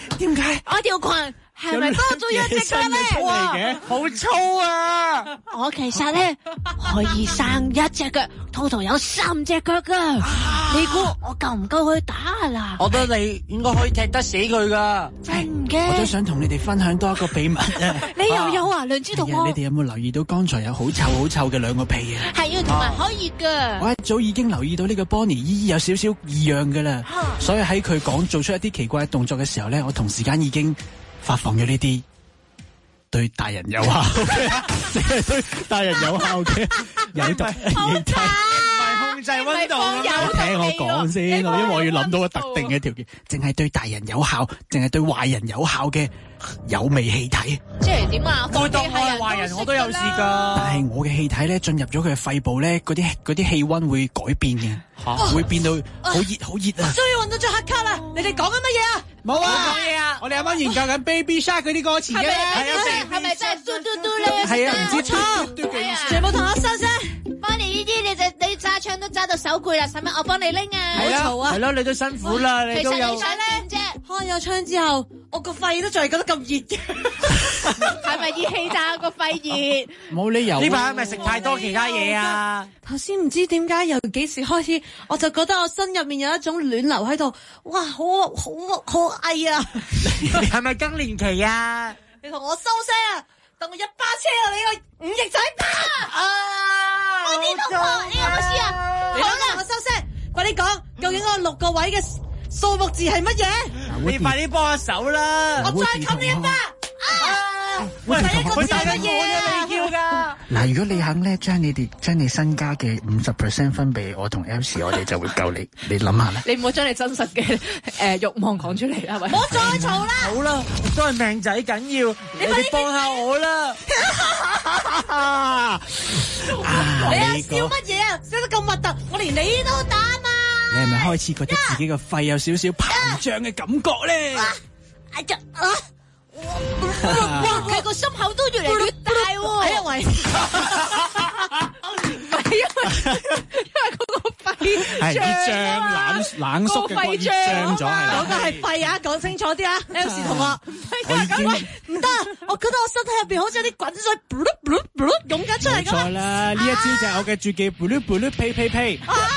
E: 我條裙係咪多咗一隻腳咧？
F: 哇，好粗啊！
E: 我其實咧可以生一隻腳 ，total 有三隻腳噶。你估我夠唔夠佢打啦？
F: 我覺得你應該可以踢得死佢噶。
E: 真嘅？
G: 我都想同你哋分享多一個秘密啊！
E: 你又有啊，梁子同我。
G: 你哋有冇留意到剛才有好臭好臭嘅兩個屁啊？
E: 係啊，同埋可以噶。
G: 我一早已經留意到呢個 Bonnie 姨姨有少少異樣噶啦，所以喺佢講做出一啲奇怪嘅動作嘅時候咧，我同時間已經發放咗呢啲對大人有效嘅，即係對大人有效嘅有毒液體。
F: 控制溫度啊！
G: 聽我講先，因為我要諗到個特定嘅條件，淨係對大人有效，淨係對壞人有效嘅有味氣體。
E: 即係點啊？
F: 對當我係壞人，我都有試㗎。
G: 但係我嘅氣體咧進入咗佢嘅肺部咧，嗰啲嗰啲氣溫會改變嘅，會變到好熱好熱啊！
H: 終於揾到張黑卡啦！你哋講緊乜嘢啊？
G: 冇啊！
F: 講嘢啊！
G: 我哋啱啱研究緊 Baby Shark 嗰啲歌詞嘅，
E: 係啊，係咪真係嘟嘟嘟咧？
G: 係啊，唔知
H: 錯，全部同我收聲。
E: Bonnie姨姨，你就你揸槍都揸到手攰啦，使乜我幫你拎啊？
F: 係啊，係咯，你都辛苦啦，你都有。
E: 其實你想點啫？
H: 開咗窗之後，我個肺都仲係覺得咁熱嘅。
E: 係咪熱氣炸個肺熱？
G: 冇理由。
F: 呢排係咪食太多其他嘢啊？
H: 頭先唔知點解由幾時開始，我就覺得我心入面有一種暖流喺度，哇，好好好翳啊！
F: 你係咪更年期啊？
H: 你同我收聲啊！等我一巴車啊！你個五翼仔啊！
E: 我呢同學，你有冇事啊？
H: 好啦，我收聲，快啲講，究竟嗰六個位嘅數目字係乜嘢？
F: 你快啲幫下手啦！
H: 我再冚你一巴！啊！第一個字係乜嘢啊？
F: 叫㗎。
G: 嗱，如果你肯咧，將你哋將你身家嘅五十 percent 分俾我同 Elsie， 我哋就會救你。你諗下啦。
B: 你唔好將你真實嘅誒慾望講出嚟啦，係咪？
H: 唔好再嘈啦！
F: 好啦，都係命仔緊要，你快啲幫下我啦！
H: 你啊笑乜嘢啊？笑得咁核突，我連你都打嘛！
G: 你係咪開始覺得自己個肺有少少膨脹嘅感覺咧？
E: 哎呀啊！哇！佢個心口都越嚟越大喎，
H: 係因為唔係因為因為嗰個肺
G: 係熱脹冷冷縮嘅肺脹咗，係
H: 嗰個係肺啊！講清楚啲啊 ，Elsie 同學，
G: 我已經
H: 唔得，我覺得我身體入邊好似有啲滾水噗嚕噗嚕噗嚕湧緊出嚟咁。
G: 冇錯啦，呢一招就係我嘅絕技噗嚕噗嚕呸呸呸。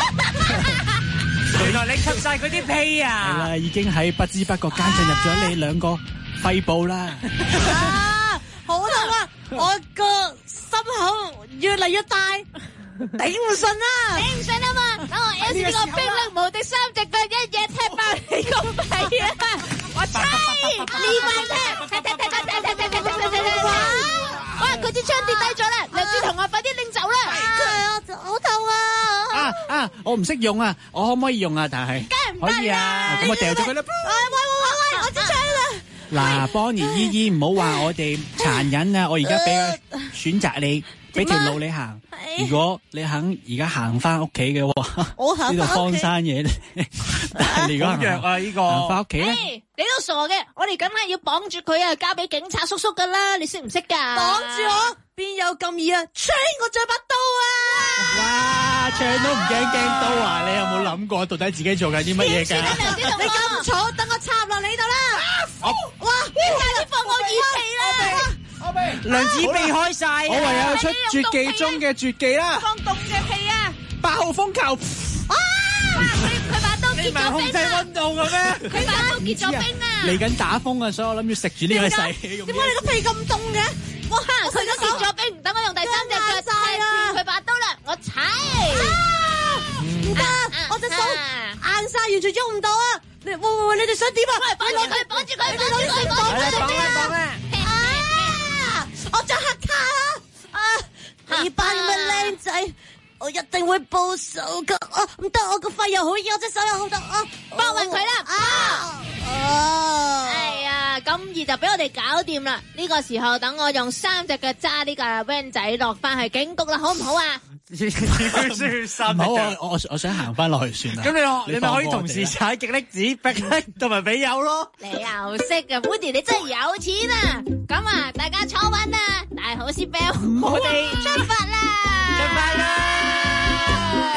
F: 原來你吸晒嗰啲屁啊！
G: 係啦，已經喺不知不覺間進入咗你兩個肺部啦。
H: 啊，好痛啊！我個心口越嚟越大，頂唔順啦！
E: 頂唔順啊嘛！等我 S 呢個兵力無敵三隻腳一嘢踢爆你個肺啊！我猜連環踢，踢踢踢踢踢踢踢踢踢踢踢！哇！佢支槍跌低咗啦！梁子同學快啲拎走啦！
H: 係啊，好痛啊！
G: 啊啊！我唔識用啊，我可唔可以用啊？但係
E: 梗係唔得啦！
G: 可以啊，咁我掉咗佢啦。
H: 喂喂喂喂，我支槍啦！
G: 嗱，Bonnie姨姨唔好話我哋殘忍啊！我而家俾個選擇你，俾條路你行。如果你肯而家行翻屋企嘅話，
H: 我行
G: 呢度荒山嘢咧。但係你如果
F: 弱啊呢個，
G: 行翻屋企咧，
E: 你都傻嘅，我哋梗係要綁住佢啊，交俾警察叔叔噶啦，你識唔識噶？
H: 綁住我，邊有咁易啊？槍我仲有把刀啊！
G: 哇，槍都唔驚驚刀啊！你有冇諗過到底自己做緊啲乜嘢㗎？
H: 你咁嘈，等我插落你度啦！哇，
E: 快啲放我熱氣啦！
F: 梁子避開晒，
G: 我唯有出絕技中嘅絕技啦！
E: 放凍嘅屁啊！
G: 八號風球。
E: 哇！佢佢把刀結
F: 你唔係控制
E: 咗冰啊！
F: 溫度嘅咩？
E: 佢把刀結咗冰啊！
G: 嚟緊打風啊，所以我諗住食住呢個勢。點
H: 點解你個屁咁凍嘅？
E: 哇！佢都結咗冰，等我用第三隻腳踢斷佢把刀啦！我踩！
H: 唔得，我隻手硬晒，完全喐唔到啊！你喂喂喂，你哋想點啊？
E: 綁住佢，綁住佢，綁住佢，綁住佢！
F: 綁啦！
H: 啊！我張黑卡啦！啊！你班咁嘅靚仔，我一定會報仇噶！啊，唔得，我個肺又好熱，我隻手又好痛啊！
E: 幫勻佢啦！
H: 啊！啊！
E: 哎呀，咁易就俾我哋搞掂啦！呢個時候等我用三隻腳揸呢個 van 仔落翻去警局啦，好唔好啊？
F: 唔
G: 好，我我我想行翻落去算啦。
F: 咁你你咪可以同時踩極力子、迫力同埋俾油咯。
E: 你又識嘅 Woody 你真係有錢啊！咁啊，大家坐穩啦，大好師 Bell，我哋出發啦！
F: 出發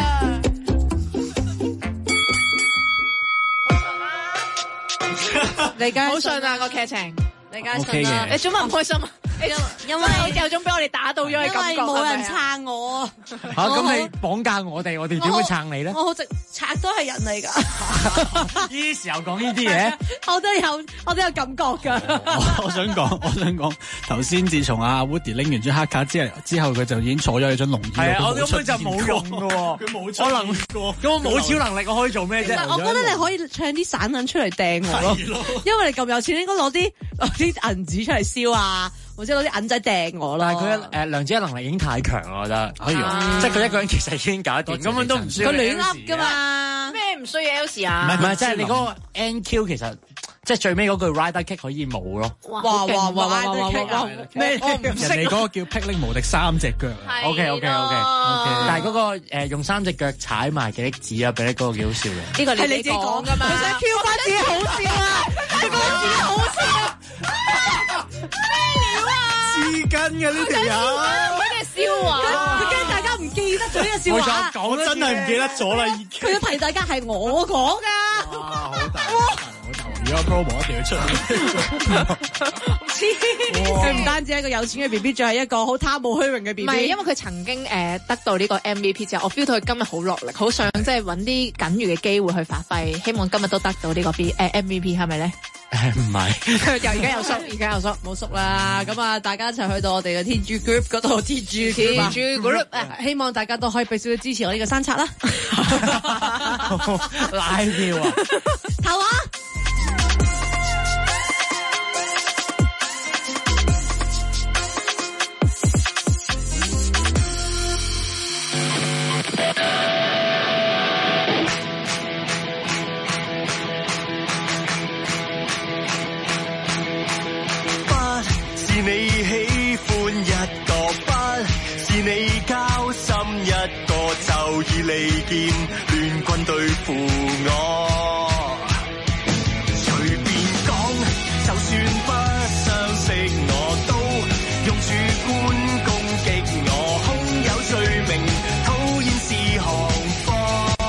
F: 啦！
B: 你梗
C: 好順啊個劇情，
B: 你梗係信啦。
C: 你做乜唔開心啊？
B: 因為
C: 好似有種俾我哋打到咗嘅感覺，
B: 因為冇人撐我啊！
F: 嚇咁你綁架我哋，我哋點會撐你咧？
B: 我好直賊都係人嚟㗎。
F: 呢啲時候講呢啲嘢，
B: 我都有我都有感覺㗎。
G: 我想講，我想講，頭先自從阿 Woody 拎完張黑卡之後，之後佢就已經坐咗喺張龍椅度。係
F: 啊，我根本就冇用㗎喎。佢冇出能過，咁我冇超能力，我可以做咩啫？
B: 我覺得你可以唱啲散銀出嚟掟我咯，因為你咁有錢，應該攞啲攞啲銀紙出嚟燒啊！或者攞啲銀仔掟我啦，
F: 但係佢誒梁子嘅能力已經太強啦，我覺得，可以，即係佢一個人其實已經搞得掂，根本都唔需要。佢亂噏㗎嘛，
C: 咩唔需要 L 啊？
F: 唔係唔係，即係你嗰個 N Q 其實即係最尾嗰句 Rider Kick 可以冇咯。
B: 哇哇哇哇哇哇！咩？
G: 我唔識。人哋嗰個叫霹靂無敵三隻腳。
F: OK OK OK。但係嗰個誒用三隻腳踩埋幾粒子啊，俾你嗰個幾好笑嘅。
C: 呢個係你自己講㗎嘛？
B: 佢想 Q 翻自己好笑啊！佢覺得自己好笑。
G: 黐筋嘅呢條友，
C: 佢嘅笑話，
B: 佢驚大家唔記得咗呢個笑話。
G: 講真係唔記得咗啦，已經。
B: 佢要提大家係我講㗎。
G: 哇！好大，好大，而家 promo 一定要出。
B: 佢唔單止係一個有錢嘅 B B， 仲係一個好貪慕虛榮嘅 B B。
C: 唔係，因為佢曾經誒、呃、得到呢個 M V P 之後，我 feel 到佢今日好落力，好想即係揾啲僅餘嘅機會去發揮，希望今日都得到呢個 B 誒、呃、M V P 係咪咧？
F: 誒唔係，
C: 又而家又縮，而家又縮，
B: 冇縮啦。咁啊，大家一齊去到我哋嘅 T G Group 嗰度 ，T G
C: T G Group，
B: 希望大家都可以俾少少支持我呢個山賊啦。
F: 拉票啊！
B: 投啊！
I: 你喜歡一個不是你交心一個就以利劍亂棍對付我，隨便講，就算不相識我都用主觀攻擊我，空有罪名，討厭是行貨。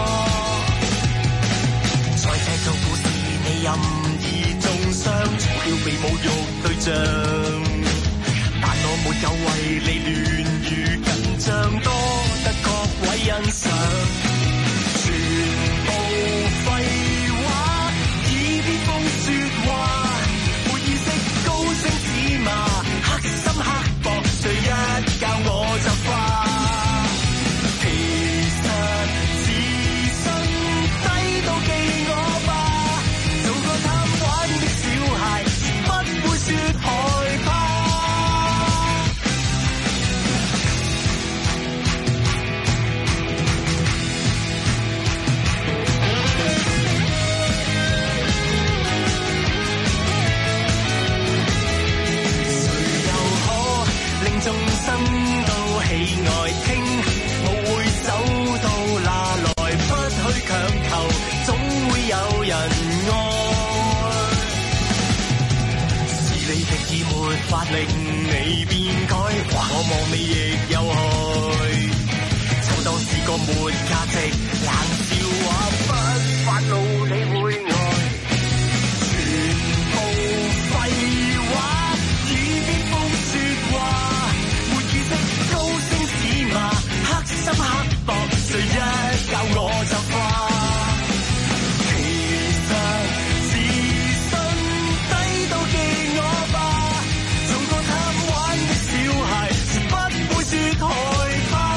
I: 在這個故事你任意中傷，要被侮辱對象。沒有為你亂與緊張，多得各位欣賞。全部廢話，耳邊風説話，沒意識高聲指罵，黑心刻薄，誰一教我就化。其實自信低到記我吧，做個貪玩的小孩，不會説害怕。眾生都喜愛聽，我會走到哪來，不去強求，總會有人愛。是你的意沒法令你變改，我望你亦有害，就當是個沒價值冷笑話，不發怒你會愛。全部廢話，耳邊風説話，高聲指罵，黑心刻薄，誰一教我就化。其實自信低到記我吧，做個貪玩的小孩，是不會説害怕。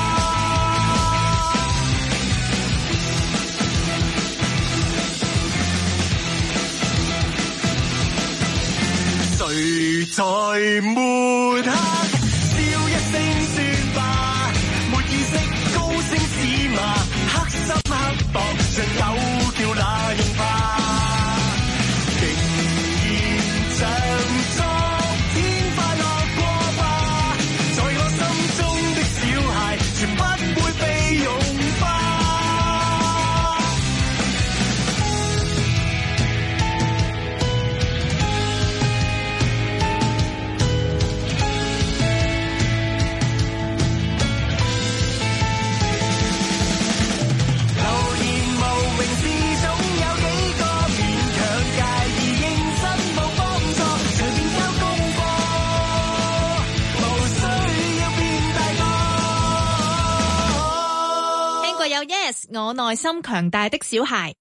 I: 誰在抹黑？笑一聲算吧，沒意識高聲指罵，黑心刻薄，像狗叫那用怕。竟然像昨天快樂過吧，在我心中的小孩，全不會被融化。
C: 我內心強大的小孩。